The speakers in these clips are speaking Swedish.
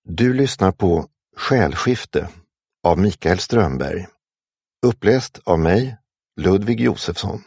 Du lyssnar på Själskifte av Mikael Strömberg. Uppläst av mig, Ludvig Josefsson.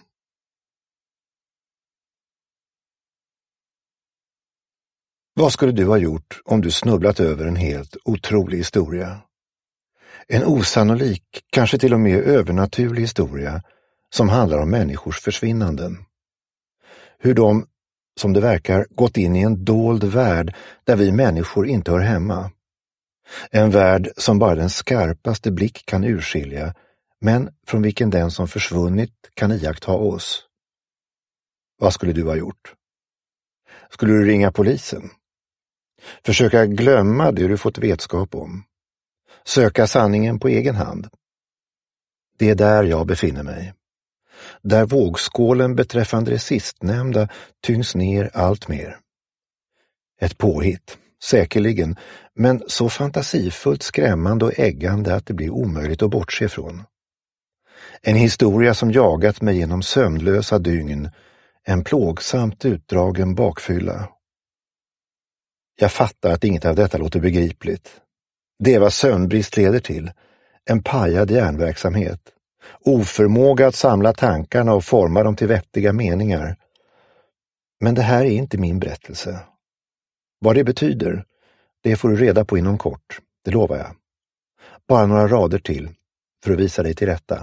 Vad skulle du ha gjort om du snubblat över en helt otrolig historia? En osannolik, kanske till och med övernaturlig historia som handlar om människors försvinnanden. Hur de, som det verkar, gått in i en dold värld där vi människor inte hör hemma. En värld som bara den skarpaste blick kan urskilja, men från vilken den som försvunnit kan iaktta oss. Vad skulle du ha gjort? Skulle du ringa polisen? Försöka glömma det du fått vetskap om? Söka sanningen på egen hand? Det är där jag befinner mig. Där vågskålen beträffande det sistnämnda tyngs ner allt mer. Ett påhitt, säkerligen, men så fantasifullt skrämmande och äggande att det blir omöjligt att bortse från. En historia som jagat mig genom sömnlösa dygn, en plågsamt utdragen bakfylla. Jag fattar att inget av detta låter begripligt. Det är vad sömnbrist leder till, en pajad hjärnverksamhet. Oförmåga att samla tankarna och forma dem till vettiga meningar. Men det här är inte min berättelse. Vad det betyder, det får du reda på inom kort, det lovar jag. Bara några rader till, för att visa dig till rätta.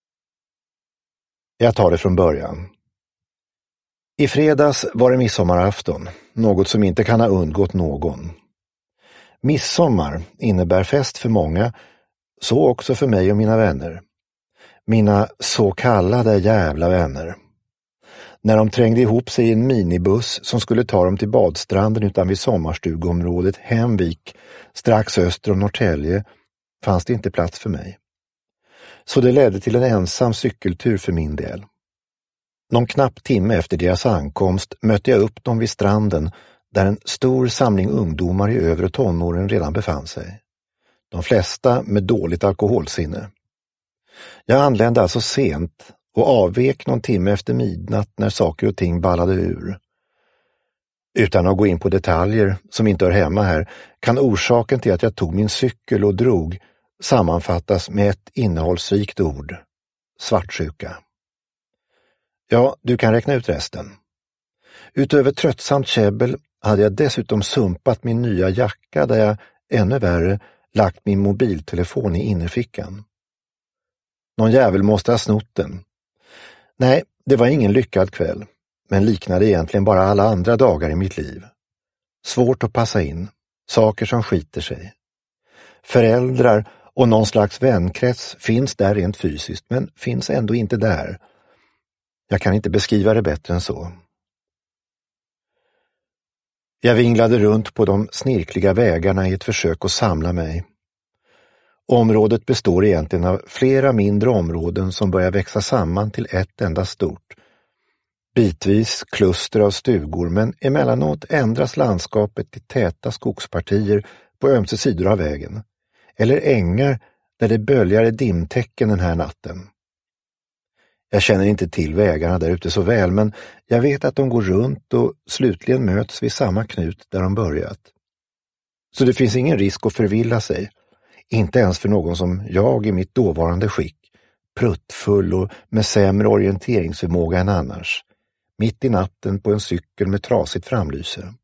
Jag tar det från början. I fredags var det midsommarafton, något som inte kan ha undgått någon. Midsommar innebär fest för många, så också för mig och mina vänner. Mina så kallade jävla vänner. När de trängde ihop sig i en minibuss som skulle ta dem till badstranden utanför sommarstugområdet Hemvik, strax öster om Norrtälje, fanns det inte plats för mig. Så det ledde till en ensam cykeltur för min del. Någon knapp timme efter deras ankomst mötte jag upp dem vid stranden där en stor samling ungdomar i övre tonåren redan befann sig. De flesta med dåligt alkoholsinne. Jag anlände alltså sent och avvek någon timme efter midnatt när saker och ting ballade ur. Utan att gå in på detaljer som inte hör hemma här kan orsaken till att jag tog min cykel och drog sammanfattas med ett innehållsrikt ord. Svartsjuka. Ja, du kan räkna ut resten. Utöver tröttsamt käbbel hade jag dessutom sumpat min nya jacka där jag, ännu värre, lagt min mobiltelefon i innerfickan. Någon jävel måste ha snott den. Nej, det var ingen lyckad kväll, men liknade egentligen bara alla andra dagar i mitt liv. Svårt att passa in, saker som skiter sig. Föräldrar och någon slags vänkrets finns där rent fysiskt, men finns ändå inte där. Jag kan inte beskriva det bättre än så. Jag vinglade runt på de snirkliga vägarna i ett försök att samla mig. Området består egentligen av flera mindre områden som börjar växa samman till ett enda stort. Bitvis kluster av stugor, men emellanåt ändras landskapet till täta skogspartier på ömse sidor av vägen. Eller ängar där det böljar i dimtäcken den här natten. Jag känner inte till vägarna där ute så väl, men jag vet att de går runt och slutligen möts vid samma knut där de börjat. Så det finns ingen risk att förvilla sig. Inte ens för någon som jag i mitt dåvarande skick, pruttfull och med sämre orienteringsförmåga än annars, mitt i natten på en cykel med trasigt framlyse.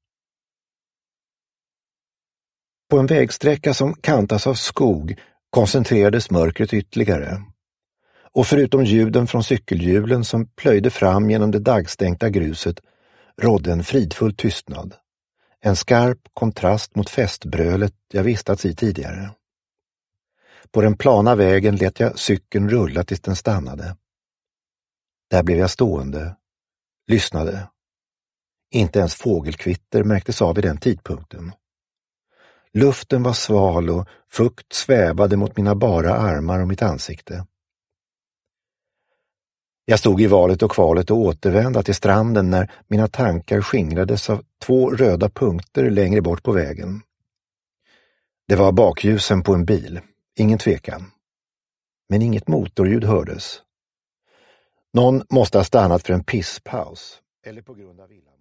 På en vägsträcka som kantas av skog koncentrerades mörkret ytterligare. Och förutom ljuden från cykelhjulen som plöjde fram genom det dagstänkta gruset rådde en fridfull tystnad. En skarp kontrast mot festbrölet jag vistats i tidigare. På den plana vägen lät jag cykeln rulla tills den stannade. Där blev jag stående, lyssnade. Inte ens fågelkvitter märktes av vid den tidpunkten. Luften var sval och fukt svävade mot mina bara armar och mitt ansikte. Jag stod i valet och kvalet och återvända till stranden när mina tankar skingrades av 2 röda punkter längre bort på vägen. Det var bakljusen på en bil, ingen tvekan. Men inget motorljud hördes. Någon måste ha stannat för en pisspaus eller på grund av villan.